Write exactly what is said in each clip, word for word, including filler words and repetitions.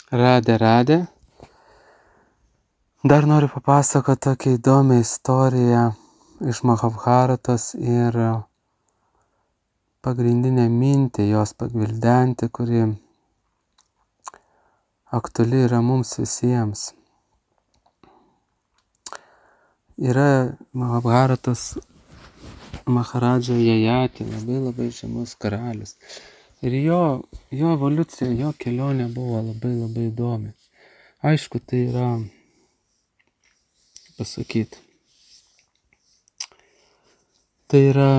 Radė, radė. Dar noriu papasakoti tokią įdomią istoriją iš Mahabharatos ir pagrindinę mintį jos pagvildenti, kuri aktuali yra mums visiems. Yra Mahabharatos Maharadža Jajati, labai labai žymus karalius. Ir jo, jo evoliucija, jo kelionė buvo labai labai įdomi. Aišku, tai yra, pasakyti, tai yra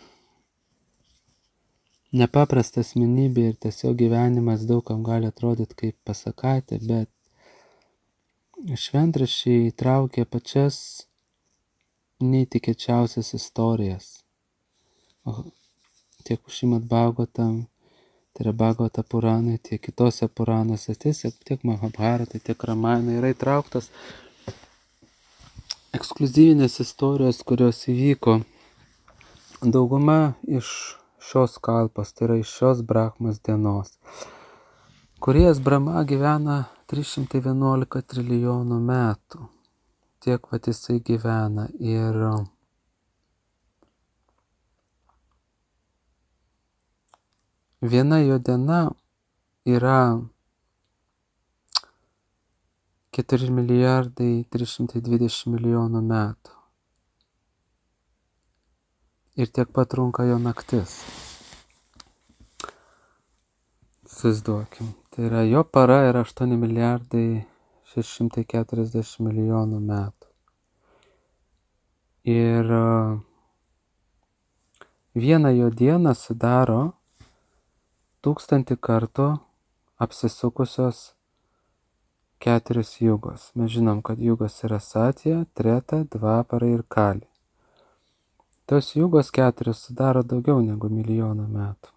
nepaprasta asmenybė ir tiesiog gyvenimas daug kam gali atrodyti kaip pasakatė, bet šventraščiai įtraukė pačias neįtikėčiausias istorijas. O tiek Šrimad Bhagavatam, tai yra Bhagavata Puranai, tiek kitose Puranuose, tiek Mahabharatai, tiek Ramayana yra įtrauktos ekskliuzyvinės istorijos, kurios įvyko dauguma iš šios kalpos, tai yra iš šios Brahmos dienos. Kūrėjas Brahma gyvena trys šimtai vienuolika trilijonų metų. Tiek vat jisai gyvena ir viena jo diena yra keturi milijardai trys šimtai dvidešimt milijonų metų. Ir tiek pat trunka jo naktis. Įsivaizduokim. Tai yra jo para yra aštuoni milijardai šeši šimtai keturiasdešimt milijonų metų. Ir vieną jo dieną sudaro tūkstantį kartų apsisukusios keturios jugos. Mes žinom, kad jugos yra Satya, Treta, Dvapara ir Kali. Tos jugos keturios sudaro daugiau negu milijoną metų.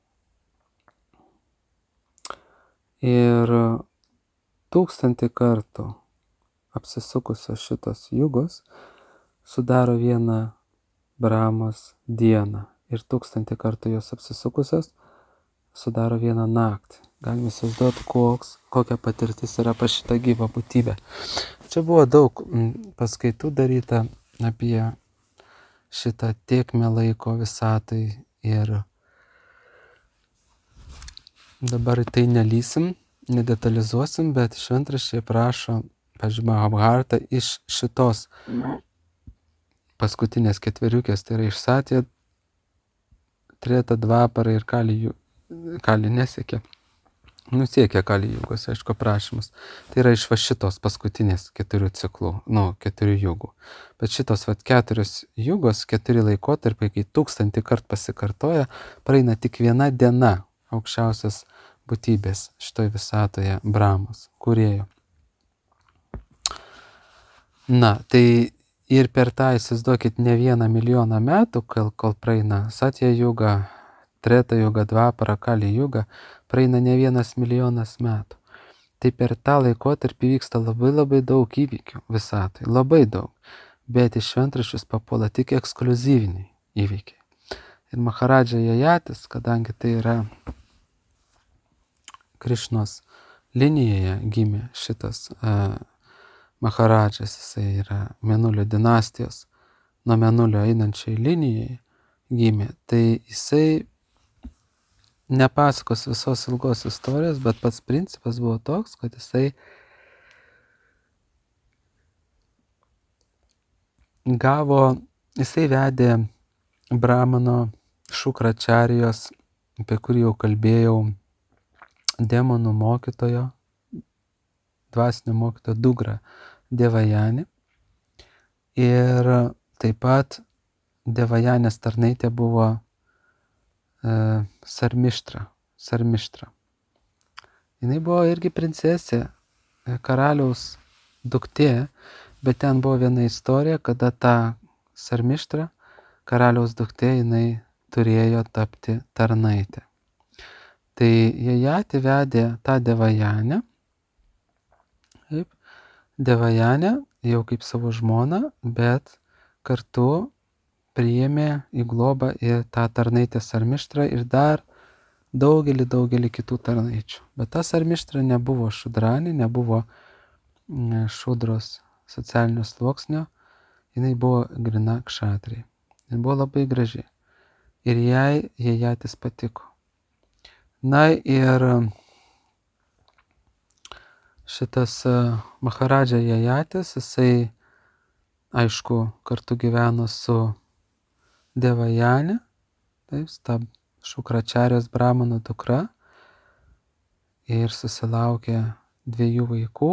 Ir tūkstantį kartų apsisukusios šitos jugos sudaro vieną Brahmos dieną. Ir tūkstantį kartų jos apsisukusios sudaro vieną naktį. Galime įsivaizduoti, koks, kokia patirtis yra pas šitą gyvą būtybę. Čia buvo daug paskaitų daryta apie šitą tėkmę laiko visatai ir dabar į tai nelysim, nedetalizuosim, bet šventraščiai prašo, pavyzdžiui, Mahabharatą iš šitos paskutinės ketveriukės, tai yra iš Satya, Treta, Dvapara ir Kali, Kali nesiekė. Nusiekė Kali jugos, aišku, prašymus. Tai yra iš va šitos paskutinės keturių ciklų, nu, keturių jugų. Bet šitos va keturios jugos, keturi laikotarpiai, kai tūkstantį kart pasikartoja, praeina tik viena diena aukščiausias būtybės šitoj visatoje Brahmos, kūrėjo. Na, tai ir per tą, įsivaizduokit, ne vieną milijoną metų, kol, kol praeina Satya juga, Treta juga, Dvapara, Kali juga, praeina ne vienas milijonas metų. Tai per tą laikotarpį vyksta labai labai daug įvykių visatai, labai daug. Bet iš šventraščius papuola tik ekskliuzyviniai įvykiai. Ir Maharadža Jajatis, kadangi tai yra Krišnos linijoje gimė šitas uh, Maharadžas, jisai yra Mėnulio dinastijos, nuo Mėnulio einančiai linijai gimė, tai jisai nepasakos visos ilgos istorijos, bet pats principas buvo toks, kad jisai gavo, jisai vedė Brahmano Šukračarijos, apie kurį jau kalbėjau, demonų mokytojo, dvasinio mokytojo dugrą Devajani. Ir taip pat Devajanės tarnaitė buvo e, Sarmištra. Sarmištra. Jinai buvo irgi princesė, karaliaus duktė, bet ten buvo viena istorija, kada ta Sarmištra, karaliaus duktė, jinai turėjo tapti tarnaitė. Tai Jajati vedė tą Devajanę, taip, Devajanę jau kaip savo žmoną, bet kartu priėmė į globą ir tą tarnaitę Sarmištrą ir dar daugelį, daugelį kitų tarnaičių. Bet ta Sarmištra nebuvo šudranė, nebuvo šudros socialinio sluoksnio, jinai buvo grina kšatrija. Jis buvo labai graži. Ir jai Jajatis patiko. Na ir šitas Maharadža Jajatis, jisai, aišku, kartu gyveno su Devajane, taip, ta Šukračarės brahmano dukra, ir susilaukė dviejų vaikų,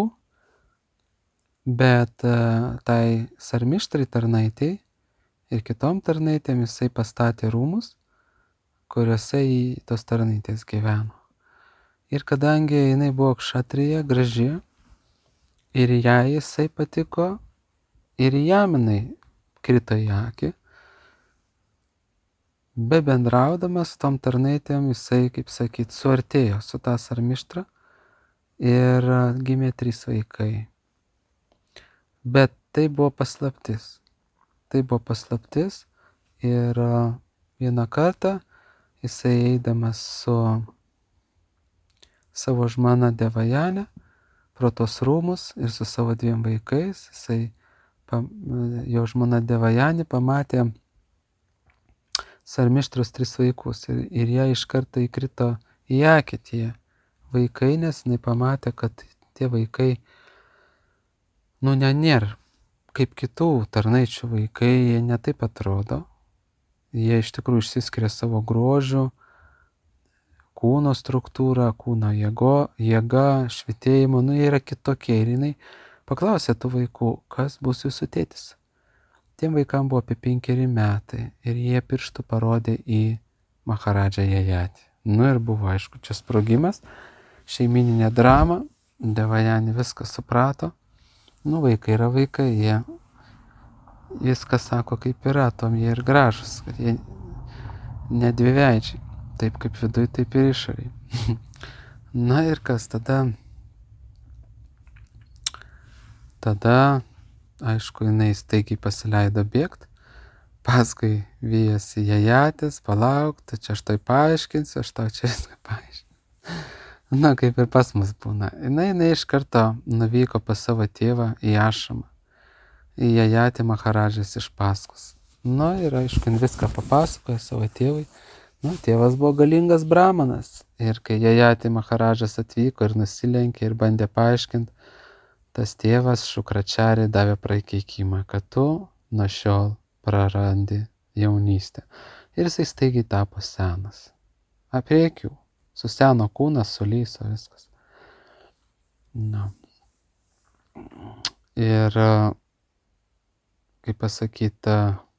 bet tai Sarmištrai tarnaitei ir kitom tarnaitėm jisai pastatė rūmus, kuriuose į tos tarnaitės gyveno. Ir kadangi jinai buvo kšatrija, graži, ir jai jisai patiko, ir jam jinai krito į akį, be bendraudamas tom tarnaitėm jisai, kaip sakyt, suartėjo su ta Sarmištra ir gimė trys vaikai. Bet tai buvo paslaptis. Tai buvo paslaptis ir vieną kartą jisai eidamas su savo žmona Devajane pro tos rūmus ir su savo dviem vaikais, jisai, jo žmona Devajane pamatė Sarmištros tris vaikus ir, ir jie iš karto įkrito į akį tie vaikai, nes jinai pamatė, kad tie vaikai, nu, ne, nėra kaip kitų tarnaičių vaikai, jie netaip atrodo. Jie iš tikrųjų išsiskiria savo grožiu, kūno struktūra, kūno jėgo, jėga, švitėjimu, nu, jie yra kitokie. Ir jinai paklausė tų vaikų, kas bus jūsų tėtis. Tiem vaikam buvo apie penkeri metai ir jie pirštų parodė į Maharadžą Jajatį. Nu ir buvo, aišku, čia sprogimas, šeimininė drama, Devajani viską suprato. Nu, vaikai yra vaikai, jie viską sako kaip yra, tom jie ir gražus, kad jie ne dviveidžiai, taip kaip viduj, taip ir išoriai. Na ir kas tada? Tada, aišku, jinai staigiai pasileido bėgt, paskui vyjasi Jajatis, palauk, tai čia aš tai paaiškinsiu, aš tau čia viską paaiškinsiu. Na, kaip ir pas mus būna. Jinai, jinai iš karto nuvyko pas savo tėvą į ašramą, į Jajatį Maharadžas iš paskos. Nu ir aišku, viską papasakoja savo tėvui. Nu, tėvas buvo galingas brahmanas. Ir kai Jajatį Maharadžas atvyko ir nusilenkė ir bandė paaiškinti, tas tėvas Šukračarė davė prakeikimą, kad tu nuo šiol prarandi jaunystę. Ir jisai staigiai tapo senas. Apie akių. Suseno kūnas, sulyso viskas. Na. Ir, kaip pasakyta,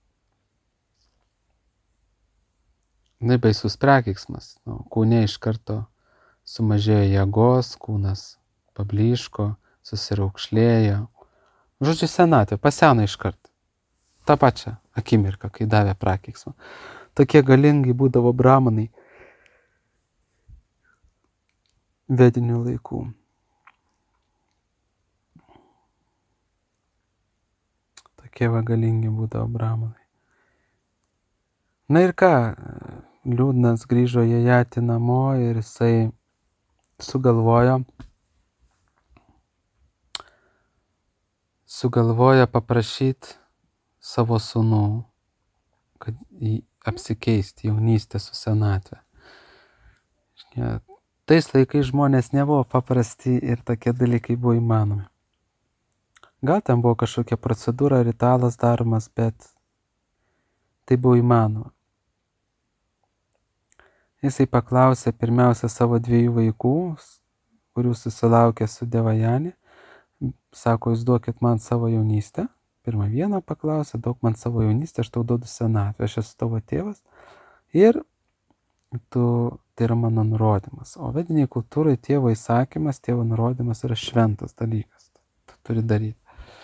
ne baisus prakeiksmas. Nu, kūne iš karto sumažėjo jėgos, kūnas pablyško, susiraukšlėjo. Žodžiu, senatvė, paseno iš karto. Ta pačia akimirka, kai davė prakeiksmą. Tokie galingi būdavo brahmanai vedinių laikų. Tokie va galingi būdavo brahmanai. Na ir ką, liūdnas grįžo Jajatį namo ir jisai sugalvojo, sugalvojo paprašyti savo sūnų, kad apsikeisti jaunystę su senatvė. Ja, tais laikais žmonės nebuvo paprasti ir tokie dalykai buvo įmanomi. Gal ten buvo kažkokia procedūra, ritualas daromas, bet tai buvo įmanoma. Jisai paklausė pirmiausia savo dviejų vaikų, kurių susilaukė su Devajane. Sako, jūs duokit man savo jaunystę. Pirmą vieną paklausė, duok man savo jaunystę, aš tau duodu senatvę, aš esu tavo tėvas. Ir tu, tai yra mano nurodymas. O vediniai kultūrai tėvo įsakymas, tėvo nurodymas yra šventas dalykas. Tu turi daryti.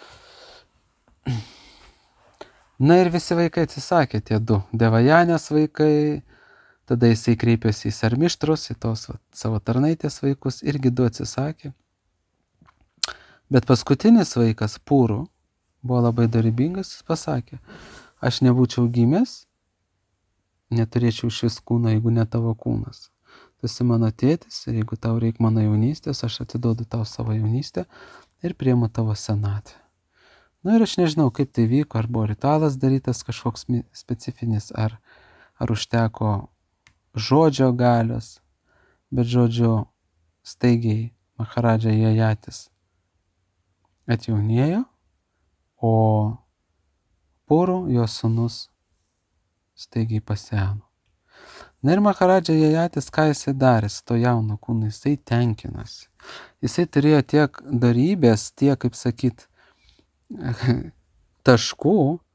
Na ir visi vaikai atsisakė, tie du. Devajanės vaikai, tada jisai kreipėsi į Sarmištrus, į tos va, savo tarnaitės vaikus, irgi du atsisakė. Bet paskutinis vaikas, Pūrų, buvo labai dorybingas, jis pasakė, aš nebūčiau gimęs, neturėčiau šis kūno, jeigu ne tavo kūnas. tu esi mano tėtis ir jeigu tau reikia mano jaunystės, aš atiduodu tau savo jaunystę ir priimu tavo senatvę. Na ir aš nežinau, kaip tai vyko, ar buvo ritualas darytas kažkoks specifinis, ar, ar užteko žodžio galios, bet žodžiu staigiai Maharadža Jajatis atjaunėjo, o Puru, jo sūnus, staigiai paseno. Na ir Maharadža Jajatis, ką jisai darė su to jauno kūnu, jisai tenkinasi. Jisai turėjo tiek darybės, tiek, kaip sakyt, taškų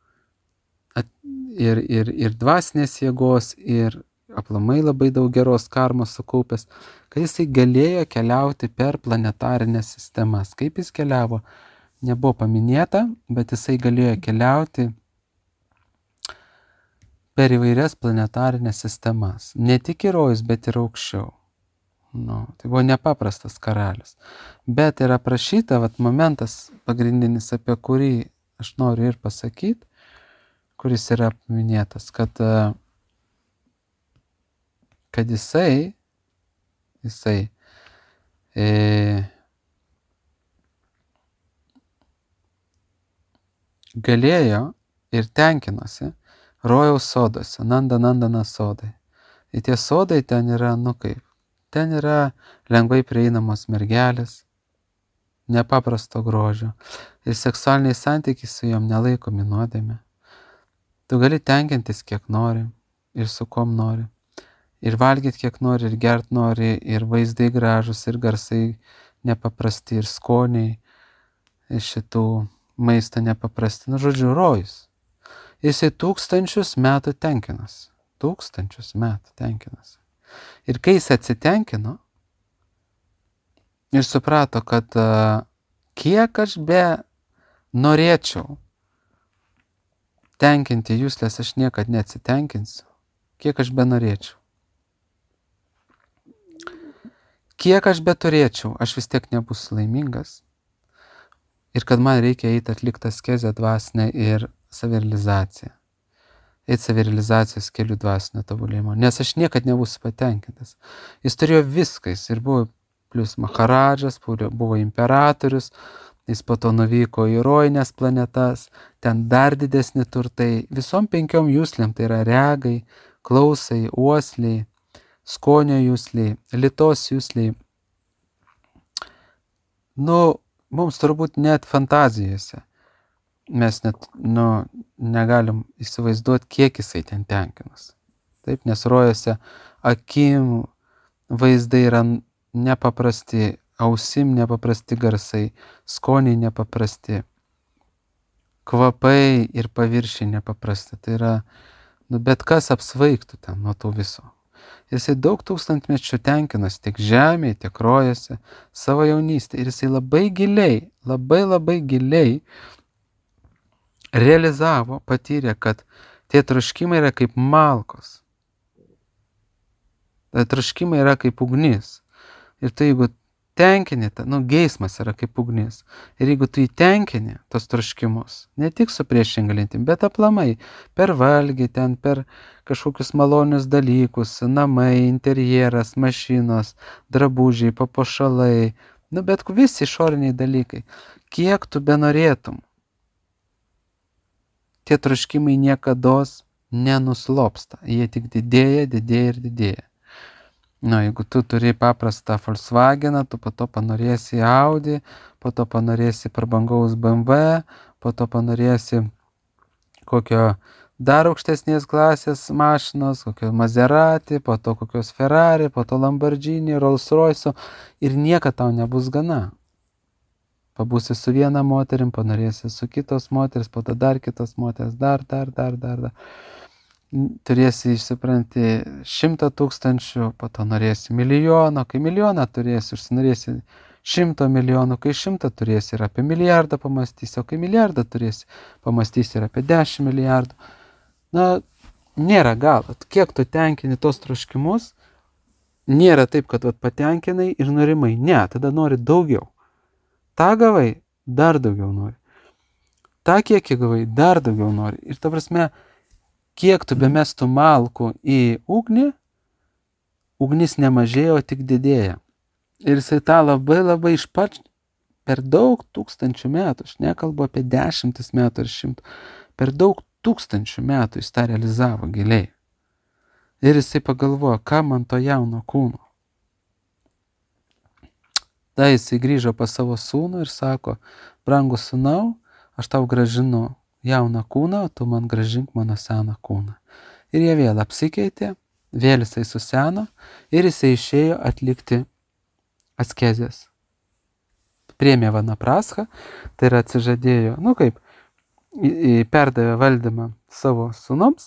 ir, ir, ir dvasinės jėgos, ir aplamai labai daug geros karmos sukaupęs, kai jisai galėjo keliauti per planetarinės sistemas. Kaip jis keliavo, nebuvo paminėta, bet jisai galėjo keliauti per įvairias planetarinės sistemas. Ne tik į rojus, bet ir aukščiau. Nu, tai buvo nepaprastas karalius. Bet yra aprašyta, vat, momentas pagrindinis, apie kurį aš noriu ir pasakyti, kuris yra paminėtas, kad, kad jisai, jisai e, galėjo ir tenkinosi rojaus soduose, Nanda Nandana sodai. Ir tie sodai ten yra, nu kaip, ten yra lengvai prieinamos mergelės, nepaprasto grožio. Ir seksualiniai santykiai su jom nelaikomi nuodėme. Tu gali tenkintis kiek nori ir su kom nori. Ir valgyti kiek nori, ir gert nori, ir vaizdai gražus, ir garsai nepaprasti, ir skoniai iš šitų maisto nepaprasti. Nu, žodžiu, rojus. Jisai tūkstančius metų tenkinas. Tūkstančius metų tenkinas. Ir kai jis atsitenkino ir suprato, kad uh, kiek aš be norėčiau tenkinti jūslės, aš niekad neatsitenkinsiu. Kiek aš be norėčiau. Kiek aš be turėčiau, aš vis tiek nebūsiu laimingas. Ir kad man reikia eiti atlikti askezę dvasinę ir savirealizaciją. Eiti savirealizacijos keliu dvasinio tobulėjimo. Nes aš niekad nebūsiu patenkintas. Jis turėjo viską. Jis ir buvo plius Maharadžas, buvo imperatorius. Jis po to nuvyko į rojines planetas. Ten dar didesni turtai. Visom penkiom jūslėm, tai yra regai, klausai, uosliai, skonio jūsliai, litos jūsliai. Nu, mums turbūt net fantazijose mes net, nu, negalim įsivaizduoti, kiek jisai ten tenkinas. Taip, nes rojose akim vaizdai yra nepaprasti, ausim nepaprasti garsai, skoniai nepaprasti, kvapai ir paviršiai nepaprasti. Tai yra, nu, bet kas apsvaigtų ten nuo to viso. Jisai daug tūkstantmečių tenkinas tiek žemėje, tiek rojose, savo jaunystę. Ir jisai labai giliai, labai labai giliai realizavo, patyrė, kad tie troškimai yra kaip malkos. Tai troškimai yra kaip ugnis. Ir tu jeigu tenkini, nu, geismas yra kaip ugnis. Ir jeigu tu įtenkini tos troškimus, ne tik su priešinga lintim, bet aplamai per valgį, ten per kažkokius malonius dalykus, namai, interjeras, mašinos, drabužiai, papuošalai, nu, bet visi išoriniai dalykai. Kiek tu benorėtum, tie troškimai niekados nenuslopsta. Jie tik didėja, didėja ir didėja. Nu, jeigu tu turi paprastą Volkswageną, tu po to panorėsi Audi, po to panorėsi prabangaus B M W, po to panorėsi kokio dar aukštesnės klasės mašinos, kokio Maserati, po to kokios Ferrari, po to Lamborghini, Rolls Royce ir niekada tau nebus gana. Pabūsi su viena moterim, panorėsi su kitos moteris, po to dar kitos moteris, dar, dar, dar, dar, dar. Turėsi, išsipranti, šimtą tūkstančių, po to norėsi milijono, kai milijoną turėsi, užsinorėsi šimto milijonų, kai šimtą turėsi ir apie milijardą pamastysi, o kai milijardą turėsi, pamastysi ir apie dešimt milijardų. Na, nėra galo. Kiek tu tenkini tos troškimus, nėra taip, kad vat, patenkinai ir norimai. Ne, tada nori daugiau. Ta gavai, dar daugiau nori. Ta kiekį gavai, dar daugiau nori. Ir ta prasme, kiek tu bemestų malkų į ugnį, ugnis nemažėjo, tik didėja. Ir jisai tą labai labai iš pat per daug tūkstančių metų, aš nekalbu apie dešimtis metų ar šimtų, per daug tūkstančių metų jis tą realizavo giliai. Ir jisai pagalvojo, ką man to jauno kūno. Tada jisai grįžo pas savo sūnų ir sako, brangus sūnau, aš tau gražinu jauną kūną, o tu man gražink mano seną kūną. Ir jie vėl apsikeitė, vėl jisai suseno ir jisai išėjo atlikti askezės. Priėmė vanaprascha, tai yra atsižadėjo, nu kaip, perdavė valdymą savo sūnums,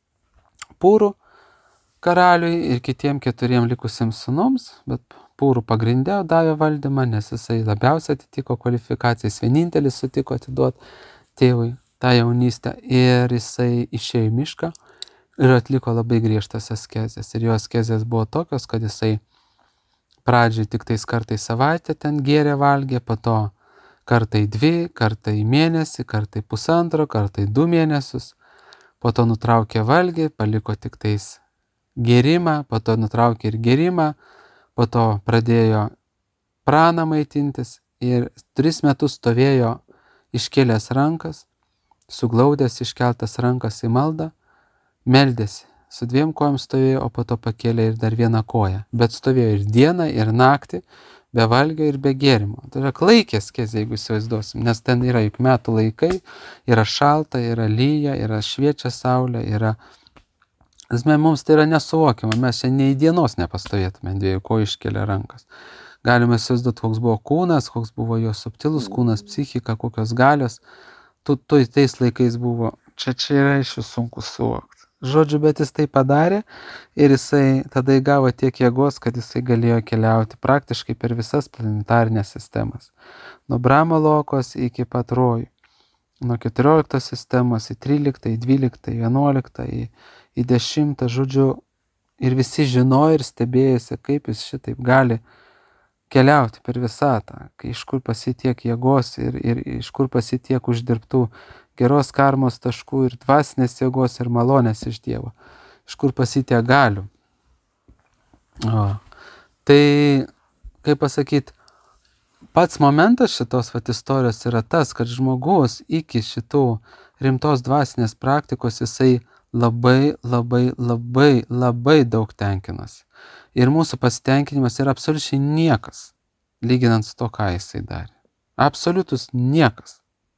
Pūrų karaliui ir kitiem keturiem likusiems sūnums, bet Pūrų pagrindė davė valdymą, nes jisai labiausiai atitiko kvalifikacijas, vienintelis sutiko atiduoti tėvui tą jaunystę ir jisai išėjo į mišką ir atliko labai griežtas askezės. Ir jo askezės buvo tokios, kad jisai pradžiai tik tais kartą į savaitę ten gėrė valgė, po to kartą į dvi, kartą į mėnesį, kartą į pusantro, kartą į du mėnesius, po to nutraukė valgį, paliko tik tais gėrimą, po to nutraukė ir gėrimą, po to pradėjo praną maitintis ir tris metus stovėjo iškėlęs rankas, suglaudęs iškeltas rankas į maldą, meldėsi. Su dviem kojom stovėjo, o po to pakėlė ir dar vieną koją. Bet stovėjo ir dieną, ir naktį, be valgio ir be gėrimo. Tai yra klaikės askezė, jeigu įsivaizduosim, nes ten yra juk metų laikai, yra šalta, yra lyja, yra šviečia saulė, yra... Esmė, mums tai yra nesuvokiama, mes čia nei dienos nepastovėtume, dviejų kojų iškėlę rankas. Galime įsivaizduoti, koks buvo kūnas, koks buvo jo subtilus kūnas, psichika, kokios galios. Tu, tu tais laikais buvo, čia čia yra iš jų sunku suvokti. Žodžiu, bet jis tai padarė ir jisai tada įgavo tiek jėgos, kad jisai galėjo keliauti praktiškai per visas planetarinės sistemas. Nuo Brahma lokos iki pat Rojų. Nuo keturioliktos sistemos į tryliktą, į dvyliktą, į vienuoliktą, į, į dešimtą, žodžiu. Ir visi žinojo ir stebėjosi, kaip jis šitaip gali keliauti per visatą, kai iš kur pasitiek jėgos ir, ir iš kur pasitiek uždirbtų geros karmos taškų ir dvasinės jėgos ir malonės iš Dievo. Iš kur pasitiek galių. O. Tai, kaip pasakyti, pats momentas šitos vat istorijos yra tas, kad žmogus iki šitų rimtos dvasinės praktikos jisai labai, labai, labai, labai daug tenkinasi. Ir mūsų pasitenkinimas yra absoliučiai niekas, lyginant su to, ką jisai darė. Absoliutus niekas.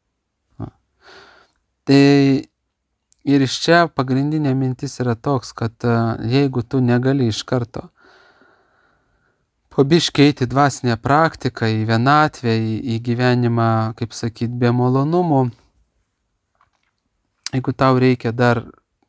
Tai ir iš čia pagrindinė mintis yra toks, kad jeigu tu negali iš karto po biškį eiti dvasinę praktiką, į vienatvę, į, į gyvenimą, kaip sakyt, be malonumų, jeigu tau reikia dar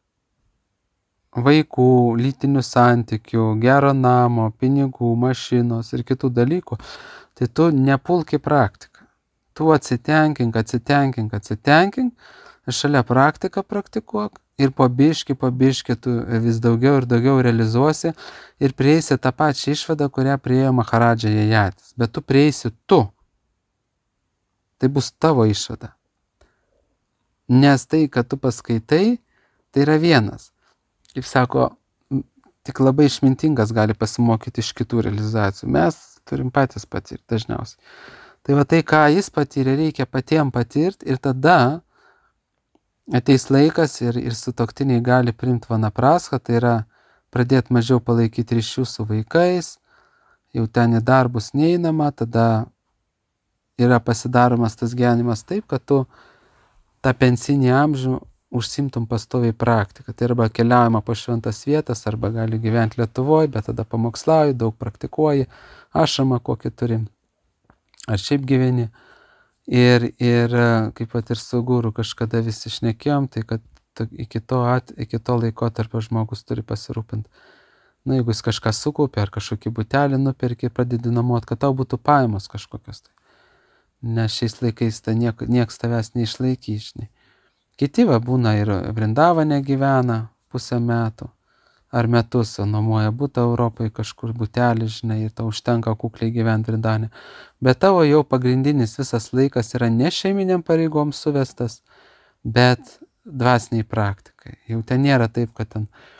vaikų, lytinių santykių, gero namo, pinigų, mašinos ir kitų dalykų, tai tu nepulk į praktiką. Tu atsitenkink, atsitenkink, atsitenkink, šalia praktiką praktikuok ir po biškį, po biškį tu vis daugiau ir daugiau realizuosi ir prieisi tą pačią išvadą, kurią priėjo Maharadža Jajatis. Bet tu prieisi tu. Tai bus tavo išvada. Nes tai, kad tu paskaitai, tai yra vienas. Kaip sako, tik labai išmintingas gali pasimokyti iš kitų realizacijų. Mes turim patys patirti dažniausiai. Tai va tai, ką jis patyrė, reikia patiem patirti ir tada ateis laikas ir, ir sutuoktiniai gali priimti vanapraską, tai yra pradėti mažiau palaikyti ryšių su vaikais, jau ten į darbus neįnama, tada yra pasidaromas tas gyvenimas taip, kad tu tą pensinį amžių užsimtum pastoviai praktiką. Tai arba keliaujama po šventas vietas, arba gali gyventi Lietuvoje, bet tada pamokslauji, daug praktikuoji, ašramą kokį turi, ar šiaip gyveni. Ir, ir kaip pat ir su guru kažkada visi šnekėjom, tai kad iki to, at, iki to laiko tarp žmogus turi pasirūpinti. Na, jeigu jis kažką sukaupė ar kažkokį butelį nupirkė ir pradedi namuot, kad tau būtų pajamos kažkokios. Tai. Nes šiais laikais tai niek, nieks tavęs neišlaikys, žinai. Kiti va būna ir Vrindavane gyvena pusę metų ar metus, nuomoja butą Europoje kažkur butelį, žinai, ir tau užtenka kukliai gyventi Vrindavane. Bet tavo jau pagrindinis visas laikas yra ne šeiminiam pareigom suvestas, bet dvasiniai praktikai. Jau ten nėra taip, kad ten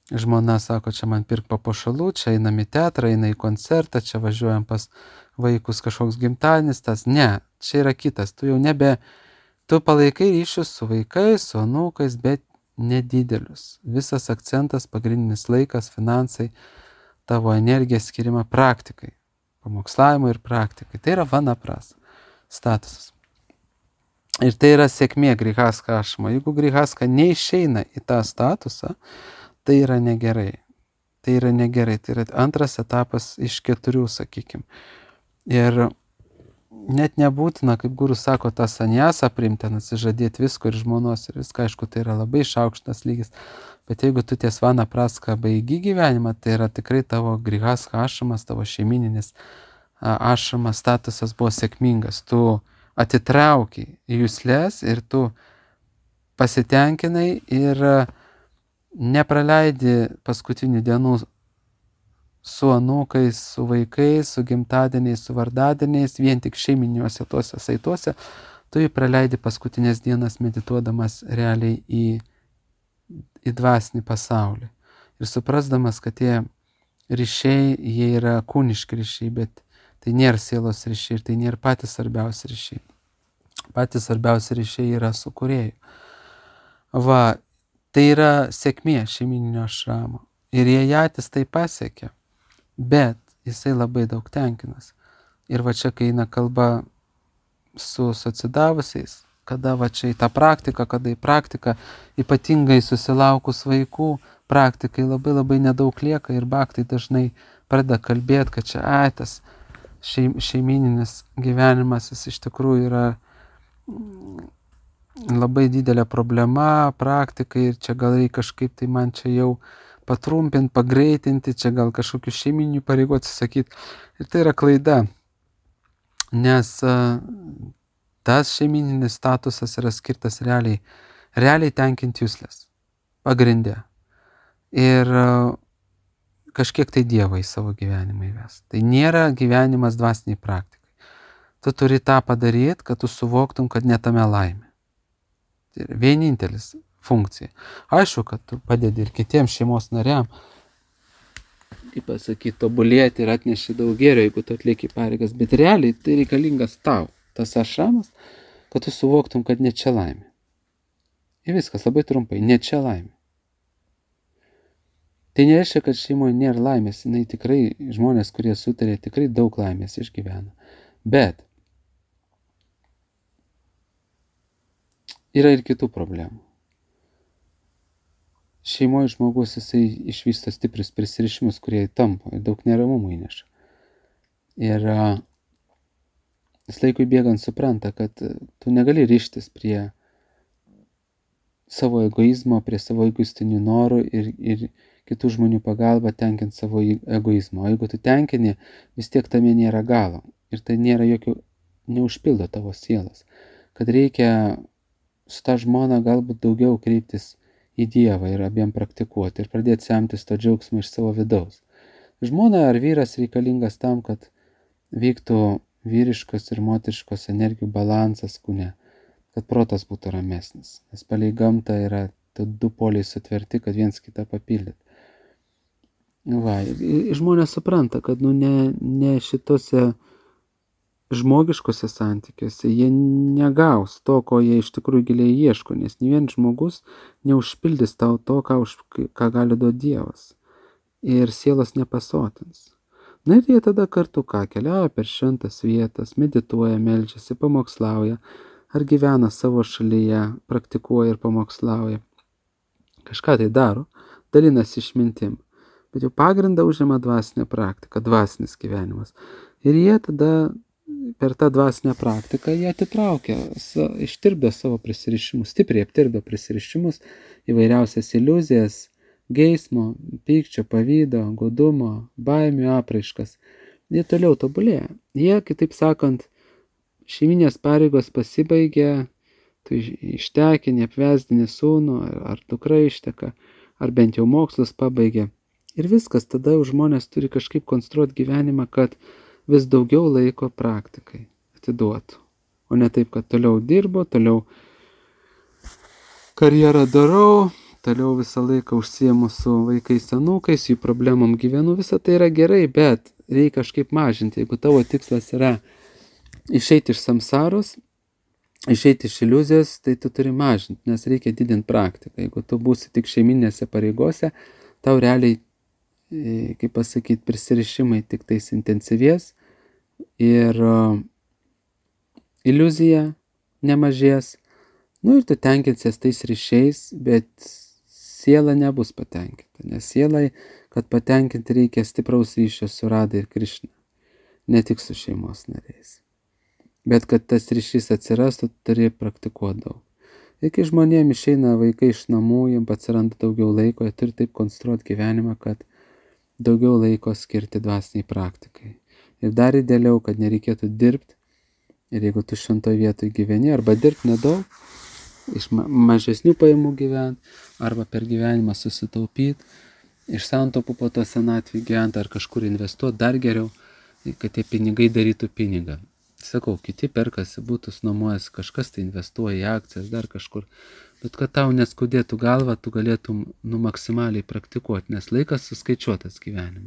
žmona sako, čia man pirk papuošalų, čia einam į teatrą, eina į koncertą, čia važiuojam pas vaikus kažkoks gimtadienis, tas ne, čia yra kitas, tu jau nebe, tu palaikai ryšius su vaikais, su anūkais, bet nedidelius. Visas akcentas, pagrindinis laikas, finansai, tavo energija skiriama praktikai, pamokslavimui ir praktikai. Tai yra vanapras statusas. Ir tai yra sėkmė grihaska ašmo. Jeigu grihaska neišeina į tą statusą, tai yra negerai. Tai yra negerai. Tai yra antras etapas iš keturių, sakykim. Ir net nebūtina, kaip guru sako, tą sanjasą priimti, atsižadėti visko ir žmonos ir viską, aišku, tai yra labai šaukštas lygis. Bet jeigu tu ties vanapraską baigi gyvenimą, tai yra tikrai tavo grihaska ašamas, tavo šeimininis ašamas statusas buvo sėkmingas. Tu atitraukiai jūslės ir tu pasitenkinai ir nepraleidi paskutinių dienų su anūkais, su vaikais, su gimtadieniais, su vardadieniais, vien tik šeiminiuose tuose saituose, tu jį praleidi paskutinės dienas medituodamas realiai į, į dvasinį pasaulį. Ir suprasdamas, kad tie ryšiai, jie yra kūniški ryšiai, bet tai nėra sielos ryšiai ir tai nėra patys svarbiausi ryšiai. Patys svarbiausi ryšiai yra su kūrėju. Va, tai yra sėkmė šeimininio ašramo. Ir Jajatis tai pasiekė, bet jisai labai daug tenkinas. Ir va čia, kai eina kalba su susidavusiais, kada va čia į tą praktiką, kada į praktiką, ypatingai susilaukus vaikų, praktikai labai labai nedaug lieka ir bhaktai dažnai pradeda kalbėti, kad čia aitas šeimininis gyvenimas, jis iš tikrųjų yra labai didelė problema praktikai ir čia gal reikia kažkaip tai man čia jau patrumpinti, pagreitinti, čia gal kažkokių šeiminių pareigų atsisakyti. Ir tai yra klaida, nes tas šeimininis statusas yra skirtas realiai, realiai tenkinti jūslės, pagrindė. Ir kažkiek tai Dievo į savo gyvenimą įvest. Tai nėra gyvenimas dvasiniai praktikai. Tu turi tą padaryti, kad tu suvoktum, kad ne tame laimė. Tai yra vienintelis funkcija. Aišku, kad tu padedi ir kitiems šeimos nariam, kaip pasakyti, tobulėti ir atneši daug gėrio, jeigu tu atlieki pareigas, bet realiai tai reikalingas tau, tas ašramas, kad tu suvoktum, kad ne čia laimė. Ir viskas, labai trumpai, ne čia laimė. Tai nereiškia, kad šeimoje nėra laimės, jinai tikrai, žmonės, kurie sutarė, tikrai daug laimės išgyvena. Bet yra ir kitų problemų. Šeimoje žmogus, jisai išvysto stiprius prisirišimus, kurie įtampo ir daug neramumų įneša. Ir jis laikui bėgant supranta, kad tu negali ryžtis prie savo egoizmo, prie savo egoistinių norų ir, ir kitų žmonių pagalba tenkinti savo egoizmą. O jeigu tu tenkini, vis tiek tame nėra galo. Ir tai nėra jokių, neužpildo tavo sielos. Kad reikia su ta žmona galbūt daugiau kreiptis į Dievą ir abiem praktikuoti ir pradėti semtis to džiaugsmo iš savo vidaus. Žmona ar vyras reikalingas tam, kad vyktų vyriškos ir moteriškos energijų balansas kūne, kad protas būtų ramesnis. Nes palei gamtą yra du poliai sutverti, kad viens kitą papildyt. Va, ir žmonės supranta, kad nu, ne, ne šitose žmogiškose santykiuose jie negaus to, ko jie iš tikrųjų giliai ieško, nes nei vien žmogus neužpildys tau to, ką, už, ką gali duoti Dievas. Ir sielos nepasotins. Na ir jie tada kartu ką keliauja per šventas vietas, medituoja, meldžiasi, pamokslauja, ar gyvena savo šalyje, praktikuoja ir pamokslauja. Kažką tai daro, dalinasi išmintim. Bet jau pagrindą užima dvasinė praktika, dvasinis gyvenimas. Ir jie tada per tą dvasinę praktiką jie atitraukia, ištirpdo savo prisirišimus, stipriai aptirpdo prisirišimus, įvairiausias iliuzijas, geismo, pykčio, pavydo, godumo, baimių apraiškas. Jie toliau tobulėja. Jie, kitaip sakant, šeiminės pareigos pasibaigė, tu ištekini, apvesdini sūnų, ar, ar dukra išteka, ar bent jau mokslus pabaigė. Ir viskas, tada žmonės turi kažkaip konstruoti gyvenimą, kad vis daugiau laiko praktikai atiduotų. O ne taip, kad toliau dirbo, toliau karjerą darau, toliau visą laiką užsiemu su vaikais anūkais, jų problemom gyvenu, visa tai yra gerai, bet reikia kažkaip mažinti. Jeigu tavo tikslas yra išeiti iš samsaros, išeiti iš iliuzijos, tai tu turi mažinti, nes reikia didinti praktiką. Jeigu tu būsi tik šeiminėse pareigose, tau realiai, kaip pasakyti, prisirišimai tik tais intensyvės ir iliuzija nemažės. Nu ir tu tenkinsies tais ryšiais, bet siela nebus patenkinta, nes sielai, kad patenkinti, reikia stipraus ryšio su Rada ir Krišna, ne tik su šeimos nariais. Bet kad tas ryšys atsirastų, turi praktikuoti daug. Ir kai žmonėm išeina vaikai iš namų, jiems atsiranda daugiau laiko, jie turi taip konstruoti gyvenimą, kad daugiau laiko skirti dvasiniai praktikai. Ir dar idealiau, kad nereikėtų dirbti. Ir jeigu tu šventoje vietoje gyveni, arba dirbti nedaug, iš mažesnių pajamų gyventi, arba per gyvenimą susitaupyti, iš santaupų po to senatvį gyventi, ar kažkur investuoti, dar geriau, kad tie pinigai darytų pinigą. Sakau, kiti perkasi būtus, nuomojasi, kažkas tai investuoja į akcijas, dar kažkur. Bet kad tau neskudėtų galvą, tu galėtum nu, maksimaliai praktikuoti, nes laikas suskaičiuotas gyvenimą.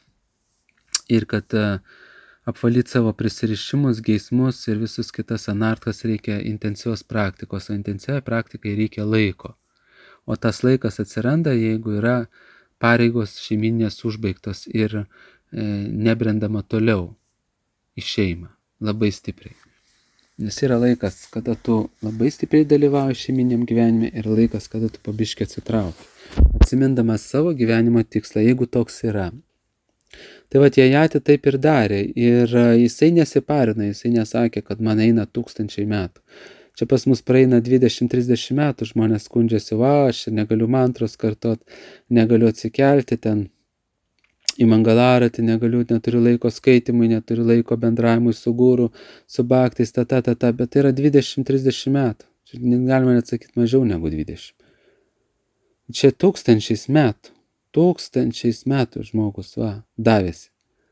Ir kad uh, apvalyti savo prisirišimus, geismus ir visus kitas anartkas reikia intensyvios praktikos, o intensyviai praktikai reikia laiko. O tas laikas atsiranda, jeigu yra pareigos šeiminės užbaigtos ir e, nebrendama toliau į šeimą labai stipriai. Nes yra laikas, kada tu labai stipriai dalyvauji šeiminiam gyvenime ir laikas, kada tu pabiškai atsitrauki. Atsimindamas savo gyvenimo tikslą, jeigu toks yra. Tai vat Jajati taip ir darė ir jisai nesiparino, jisai nesakė, kad man eina tūkstančiai metų. Čia pas mus praeina dvidešimt trisdešimt metų, žmonės skundžiasi, va, aš negaliu mantros kartot, negaliu atsikelti ten į Mangalaratį, negaliu, neturiu laiko skaitimui, neturiu laiko bendravimui su guru, su bhaktais, ta, ta, ta, ta, bet tai yra dvidešimt trisdešimt metų. Čia galima net sakyti mažiau negu dvidešimt. Čia tūkstančiais metų, tūkstančiais metų žmogus, va, davėsi.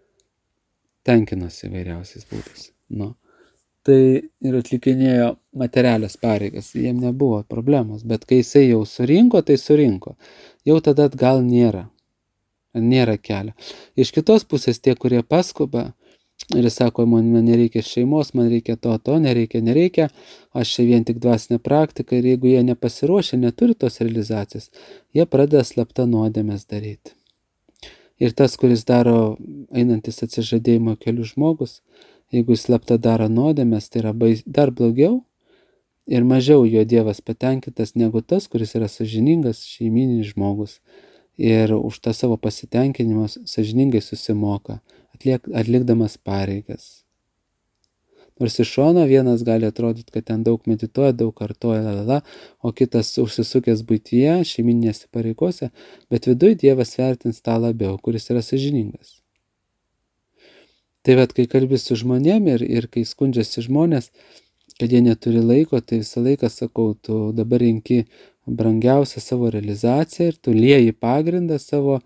Tenkinosi įvairiausiais būdais. Nu. Tai ir atlikinėjo materialias pareigas, jiem nebuvo problemos, bet kai jisai jau surinko, tai surinko. Jau tada atgal nėra. Nėra kelio. Iš kitos pusės tie, kurie paskuba ir sako, man nereikia šeimos, man reikia to, to, nereikia, nereikia, aš čia vien tik dvasinė praktika ir jeigu jie nepasiruošia, neturi tos realizacijos, jie pradeda slapta nuodėmės daryti. Ir tas, kuris daro einantis atsižadėjimo kelių žmogus, jeigu jis slapta daro nuodėmės, tai yra bais, dar blogiau ir mažiau jo Dievas patenkintas negu tas, kuris yra sąžiningas šeimininis žmogus. Ir už tą savo pasitenkinimą sąžiningai susimoka, atliek, atlikdamas pareigas. Nors iš šono vienas gali atrodyti, kad ten daug medituoja, daug kartoja, lalala, o kitas užsisukęs buityje, šeiminėse pareigose, bet viduj Dievas vertins tą labiau, kuris yra sąžiningas. Tai vat, kai kalbi su žmonėm ir, ir kai skundžiasi žmonės, kad jie neturi laiko, tai visą laiką sakau, tu dabar rinki brangiausią savo realizaciją ir tu lieji pagrindą savo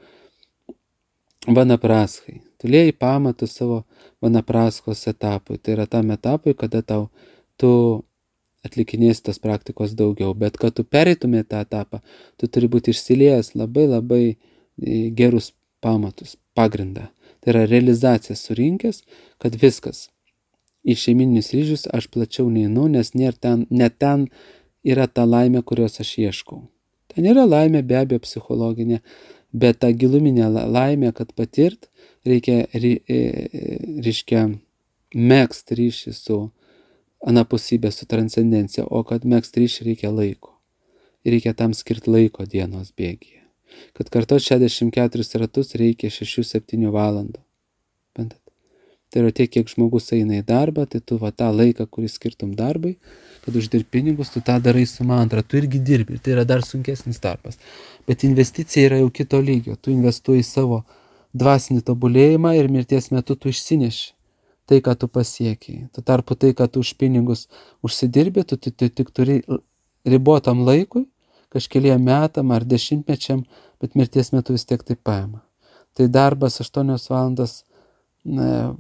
vanapraschai. Tu lieji pamatų savo vanapraskos etapui. Tai yra tam etapui, kada tau tu atlikinėsi tos praktikos daugiau. Bet kad tu pereitumė tą etapą, tu turi būti išsiliejęs labai labai gerus pamatus, pagrindą. Tai yra realizacija surinkęs, kad viskas. Į šeiminius ryžius aš plačiau neinu, nes nėra ten, ne ten yra ta laimė, kurios aš ieškau. Ten yra laimė be abejo psichologinė, bet ta giluminė laimė, kad patirt, reikia, reiškia, megzt ryšį su anapusybė, su transcendencija, o kad megzt ryšį reikia laiko. Ir reikia tam skirti laiko dienos bėgyje. Kad kartot šešiasdešimt keturis ratus reikia šešių septynių valandų. Bandat. Tai yra tiek, kiek žmogus eina į darbą, tai tu va tą laiką, kurį skirtum darbui, kad uždirbi pinigus, tu tą darai su mantra, tu irgi dirbi, tai yra dar sunkesnis darbas. Bet investicija yra jau kito lygio, tu investuoji į savo dvasinį tobulėjimą ir mirties metu tu išsineši tai, ką tu pasiekiai. Tu tarpu tai, ką tu už pinigus užsidirbi, tu tik turi ribotam laikui, kažkeliem metam ar dešimtmečiam, bet mirties metu vis tiek tai paima. Tai darbas aštuonios valandas,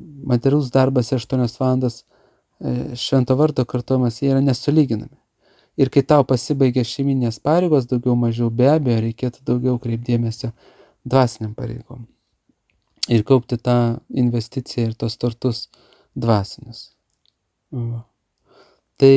materialus darbas aštuonios valandas švento vardo kartojimas, jie yra nesulyginami. Ir kai tau pasibaigia šeiminės pareigos, daugiau mažiau be abejo, reikėtų daugiau kreipdėmėsio dvasiniam pareigom. Ir kaupti tą investiciją ir tos turtus dvasinius. Va. Tai,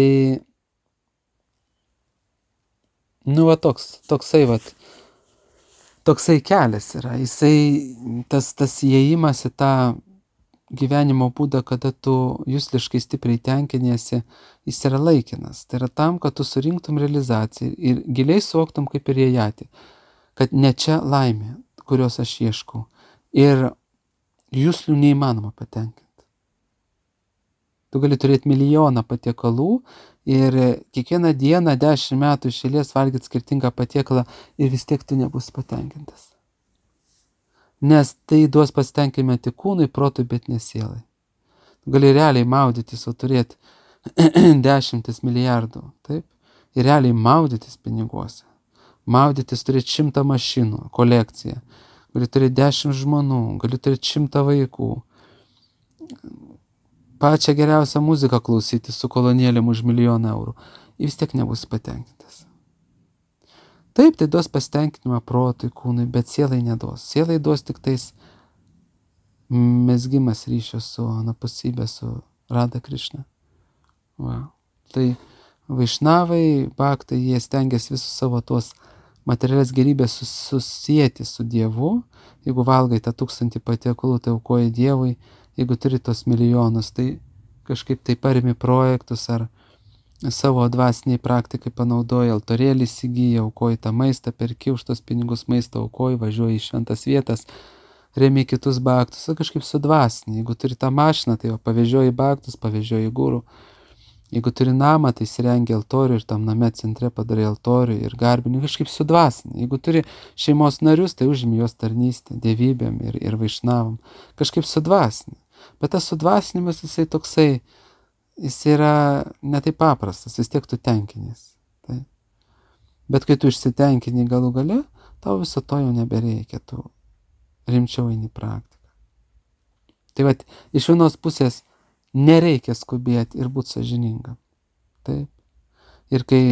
nu va toks, toksai va, toksai kelias yra. Jisai, tas, tas įėjimas į tą gyvenimo būdą, kada tu jusliškai stipriai tenkiniesi, jis yra laikinas. Tai yra tam, kad tu surinktum realizaciją ir giliai suvoktum kaip ir jėjatį, kad ne čia laimė, kurios aš ieškau. Ir juslių neįmanoma patenkinti. Tu gali turėti milijoną patiekalų ir kiekvieną dieną dešimt metų iš eilės valgyti skirtingą patiekalą ir vis tiek tu nebus patenkintas. Nes tai duos pasitenkinimą tik kūnui, protui, bet ne sielai. Tu gali realiai maudytis, o turėti dešimtis milijardų, taip? Ir realiai maudytis piniguose. Maudytis turėti šimtą mašinų, kolekciją. Gali turėti dešimt žmonų, gali turėti šimtą vaikų. Pačią geriausią muziką klausyti su kolonėlėm už milijoną eurų. Ir vis tiek nebus patenkintas. Taip, tai duos pasitenkinimą protui, kūnui, bet sielai neduos. Sielai duos tik tais mezgimas ryšio su anapusybė, su Radha Krišna. Wow. Tai vaišnavai, bhaktai, jie stengiasi visus savo tuos materialias gerybės sus, susijęti su Dievu. Jeigu valgai tą tūkstantį patiekalų, tai aukoji Dievui. Jeigu turi tos milijonus, tai kažkaip tai parimi projektus ar savo dvasiniai praktikai panaudoji, altorėlį įsigyji, aukoji tą maistą, perki už tos pinigus maistą, aukoji, važiuoji į šventas vietas, remi kitus bhaktus, kažkaip sudvasini. Jeigu turi tą mašiną, tai jau pavežioji bhaktus, pavežioji gurų. Jeigu turi namą, tai įsirengi altorių ir tam name centre padarai altorių ir garbinį, kažkaip sudvasini. Jeigu turi šeimos narius, tai užimi juos tarnystę, dievybėm ir, ir vaišnavam. Kažkaip sudvasini. Bet tas sudvasinimas, jisai toksai, jis yra ne taip paprastas, vis tiek tu tenkinės. Tai. Bet kai tu išsitenkini galų gale, tau viso to jau nebereikia, tu rimčiau eini praktiką. Tai vat, iš vienos pusės nereikia skubėti ir būti sąžiningam. Taip. Ir kai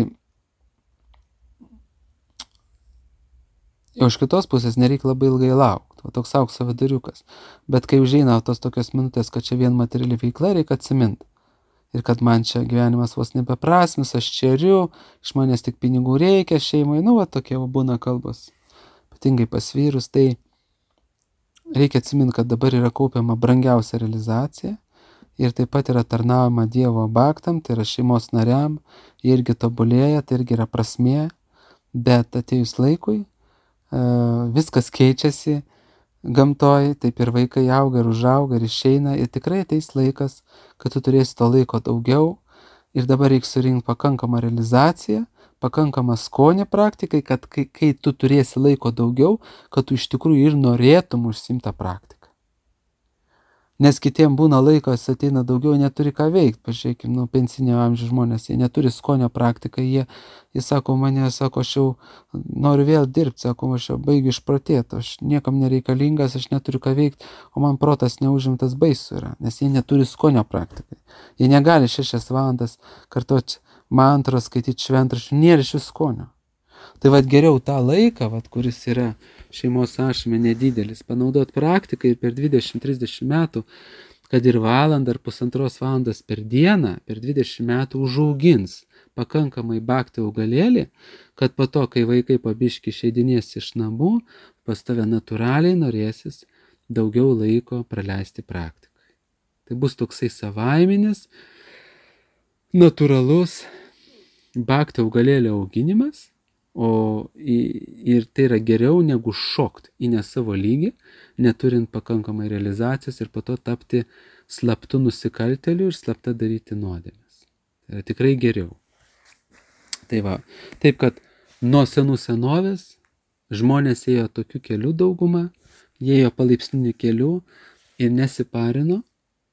jau iš kitos pusės nereikia labai ilgai laukti, o toks aukso viduriukas. Bet kai užeina tos tokios minutės, kad čia vien materiali veikla, reikia atsiminti. Ir kad man čia gyvenimas vos nebeprasmis, aš čeriu, iš manęs tik pinigų reikia šeimai, nu, va, tokie va, būna kalbos, ypatingai pas vyrus, tai reikia atsiminti, kad dabar yra kaupiama brangiausia realizacija ir taip pat yra tarnaujama Dievo bhaktam, tai yra šeimos nariam, jie irgi tobulėja, tai irgi yra prasmė, bet atėjus laikui viskas keičiasi gamtoj, taip ir vaikai auga ir užauga ir išeina ir tikrai ateis laikas, kad tu turėsi to laiko daugiau ir dabar reikia surinkti pakankamą realizaciją, pakankamą skonį praktikai, kad kai, kai tu turėsi laiko daugiau, kad tu iš tikrųjų ir norėtum užsiimti tą praktiką. Nes kitiem būna laikas, ateina daugiau, neturi ką veikti, pažiūrėkime, nu, pensinio amžiaus žmonės, jie neturi skonio praktiką, jie, jie sako, mane, sako, aš jau noriu vėl dirbti, sako, aš jau baigiu išprotėti, aš niekam nereikalingas, aš neturiu ką veikti, o man protas neužimtas baisu yra, nes jie neturi skonio praktikai. Jie negali šešias valandas kartoti mantros, skaityti šventraščių, nėra iš vis skonio. Tai vad geriau tą laiką, vad, kuris yra šeimos ašme nedidelis, panaudot praktiką ir per dvidešimt trisdešimt metų, kad ir valandą ar pusantros valandos per dieną, per dvidešimt metų užaugins pakankamai bhakti augalėlį, kad po to, kai vaikai pabiški išeidinės iš namų, pas tave natūraliai norėsis daugiau laiko praleisti praktikai. Tai bus toksai savaiminis, natūralus bhakti augalėlio auginimas, o ir tai yra geriau negu šokti į ne savo lygį, neturint pakankamai realizacijos ir po to tapti slaptu nusikalteliu ir slapta daryti nuodėmes. Tai yra tikrai geriau. Tai va, taip kad nuo senų senovės žmonės ėjo tokiu keliu daugumą, jie ėjo palaipsniniu keliu ir nesiparino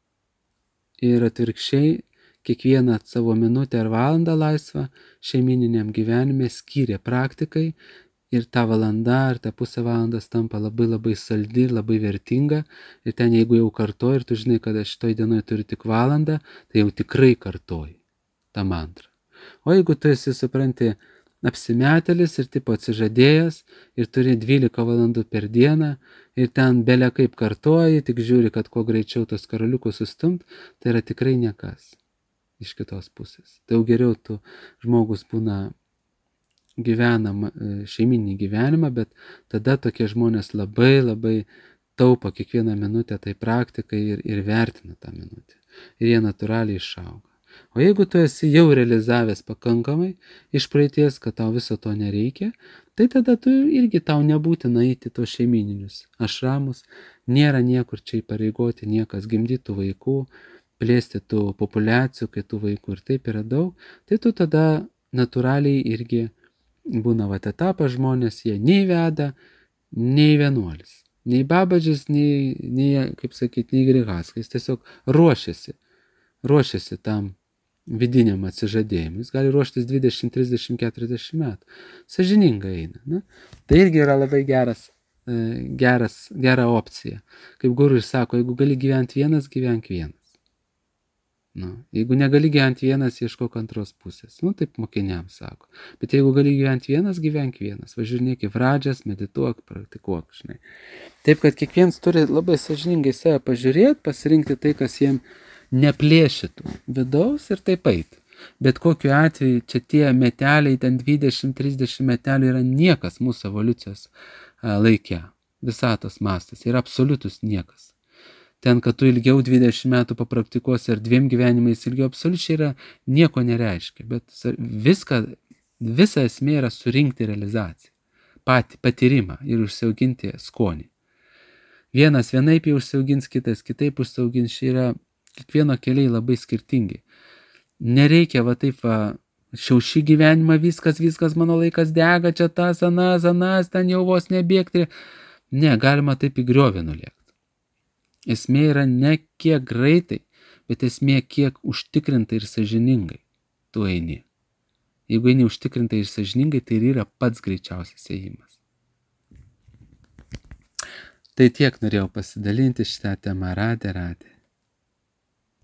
ir atvirkščiai kiekvieną savo minutę ar valandą laisvą šeimininiam gyvenime skyrė praktikai ir ta valanda ar ta pusę valandas tampa labai labai saldi ir labai vertinga ir ten jeigu jau kartoji ir tu žinai, kad aš šitoj dienoj turiu tik valandą, tai jau tikrai kartoji tą mantrą. O jeigu tu esi, supranti, apsimetėlis ir tipo atsižadėjęs ir turi dvylika valandų per dieną ir ten belia kaip kartuoji, tik žiūri, kad kuo greičiau tos karaliukus sustumt, tai yra tikrai niekas iš kitos pusės. Daug geriau tu žmogus būna gyvena šeiminį gyvenimą, bet tada tokie žmonės labai labai taupo kiekvieną minutę tai praktikai ir, ir vertina tą minutę. Ir jie natūraliai išauga. O jeigu tu esi jau realizavęs pakankamai iš praeities, kad tau viso to nereikia, tai tada tu irgi tau nebūtina eiti tos šeimininius ašramus, nėra niekur čia įpareigoti niekas gimdytų vaikų, plėsti tų populiacijų, kai tų vaikų ir taip yra daug, tai tu tada natūraliai irgi būna vat etapas žmonės, jie nei veda, nei vienuolis, nei babadžis, nei, nei kaip sakyti, nei grihaskas, jis tiesiog ruošiasi, ruošiasi tam vidiniam atsižadėjimui. Jis gali ruoštis dvidešimt, trisdešimt, keturiasdešimt metų. Sąžiningai eina. Ne? Tai irgi yra labai geras, geras, gera opcija. Kaip guru ir sako, jeigu gali gyventi vienas, gyvenk vienas. Nu, jeigu negali gyventi vienas, ieškok antros pusės. Nu, taip mokiniams sako. Bet jeigu gali gyventi vienas, gyvenk vienas. Važiuok į vradžias, medituok, praktikuok, žinai. Taip, kad kiekvienas turi labai sąžiningai save pažiūrėti, pasirinkti tai, kas jiem neplėšytų vidaus ir taip eit. Bet kokiu atveju čia tie meteliai, ten dvidešimt trisdešimt metelių yra niekas mūsų evoliucijos laike. Visatos mastas yra absoliutus niekas. Ten, kad tu ilgiau dvidešimt metų papraktikuosi ar dviem gyvenimais ilgiau, absoliučiai yra nieko nereiškia. Bet viską, visa esmė yra surinkti realizaciją, patį patyrimą ir užsiauginti skonį. Vienas vienaip jau užsiaugins, kitas kitaip užsiaugins, šį yra kiekvieno keliai labai skirtingi. Nereikia va taip va, šiauši gyvenimą, viskas, viskas, mano laikas dega, čia tas, anas, anas, ten jau vos nebėgti. Ne, galima taip į griovį nulėkti. Esmė yra ne kiek greitai, bet esmė kiek užtikrintai ir sąžiningai tu eini. Jeigu eini užtikrintai ir sąžiningai, tai ir yra pats greičiausias ėjimas. Tai tiek norėjau pasidalinti šitą temą. Radė, radė.